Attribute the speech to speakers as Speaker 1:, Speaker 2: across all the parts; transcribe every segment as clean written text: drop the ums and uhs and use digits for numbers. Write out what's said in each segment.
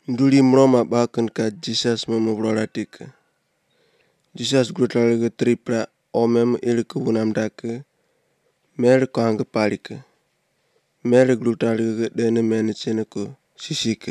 Speaker 1: Nduli mroma bakan ka Jesus memubrolatike. Jesus grutalge tripla omem ilke wunamdake. Mer kwang palike. Mer grutalge dene menitseneko sisike.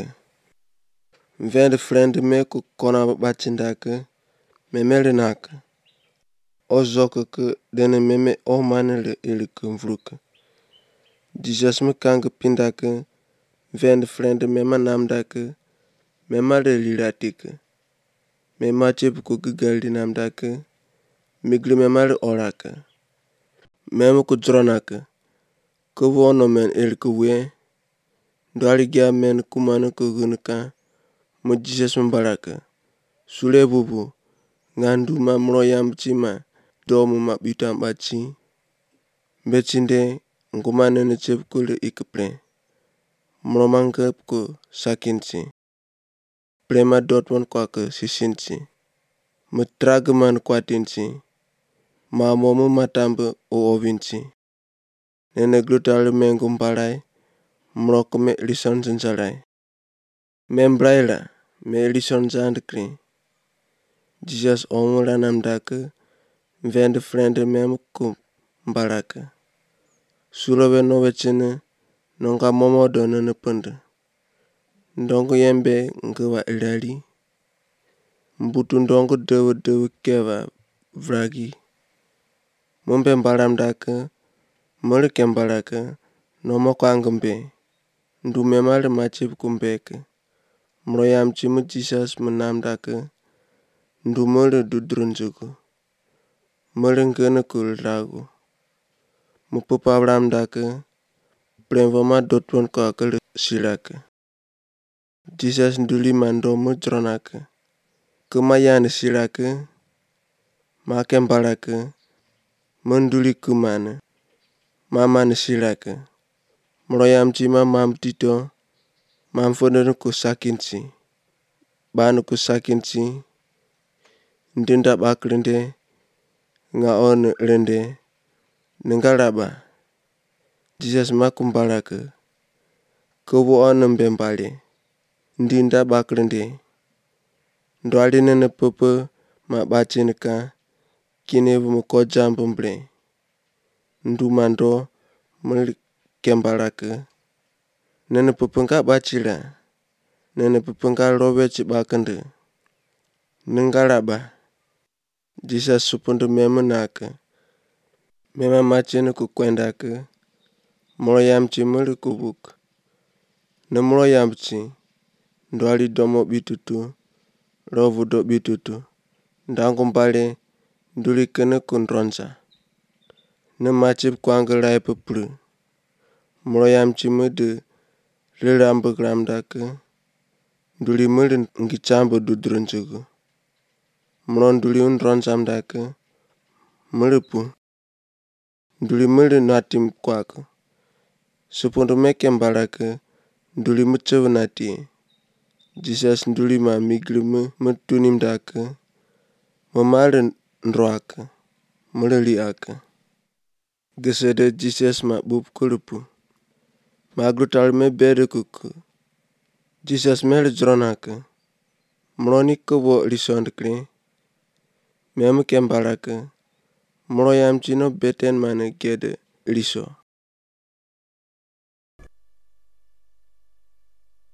Speaker 1: Vende friend me ku kona bachindake. Memele nake. Ozoke ke dene meme omanele ilke mvruke. Jesus me kange pindake. Vende friend mema namdake. Memale lilatike. Mema chep ku gigali namdake. Migli memale orake. Mema ku dronake. Kubo no men ilke we. Ndwali gya men kumane kugunka. Mo Jesus mbarake. Sule bubu. Ngandu ma mro yamchima. Domu ma bitam bachi. Bechinde ngumane ne chep kule ikple. Mro mangkep ku sakinchi. Prema dotman kwa ke sisinchi. Mutragman kwa tinchi. Ma momu matambe ovinchi. Nene glutale mengum balai. Mrok me lison zinzalai. Membraila me lison zandkri. Jesus omula namdake. Vende friend mem kum balake. Sulowe no wechene. Nonga momo dono ne pende. Ndongo yembe ngewa ilali. Mbutu ndongo dewe keva vragi. Mumbe mbalamdake. Mole kembalake. Nomo kwangembe. Ndu memale machip kumbeke. Mro yamchimu Jesus menamdake. Ndu mole dudrunjuku. Mole ngene kulragu. Mupupa blamdake. Premvoma dotwan kwa kele silake. Jesus nduli mando mudronake. Kumayane silake. Makembalake. Munduli kumane. Mamane silake. Mro yamchima mamtito. Mamfodene kusakinchi. Banu kusakinchi. Ndinda baklende. Nga on lende. Nengalaba. Jesus makumbalake. Kubo onembe mbali. Ndinda baklende. Ndwali nene popo mabachinika. Kinevu mukojambo mble. Ndu mando muli kembalake. Nene popo nga bachila. Nene popo nga lowechi bakende. Nengalaba. Jesus supundu meme nake. Mema machene kukwendake. Mro yamchi muli kubuk. Nemro yamchi. Ndwali domo bitutu. Rovu do bitutu. Ndangumbale. Nduli kene kundronza. Nemachip kwangelai peplu. Mro yamchi mude. Lilambe gramdake. Nduli muli ngichambo dudrunjugu. Mro nduli undronza mdake. Mulipu. Nduli muli natim kwake. Supundu meke mbalake. Nduli mchevu nati. Jesus nduli ma migli mutuni mdake. Mamale ndroake. Mule liake. Gesede Jesus ma bub kulupu. Maglutal me bede kuku. Jesus mele dronake. Mroni kubo lisondkli. Meme kembalake. Mro yamchino beten mane gede liso.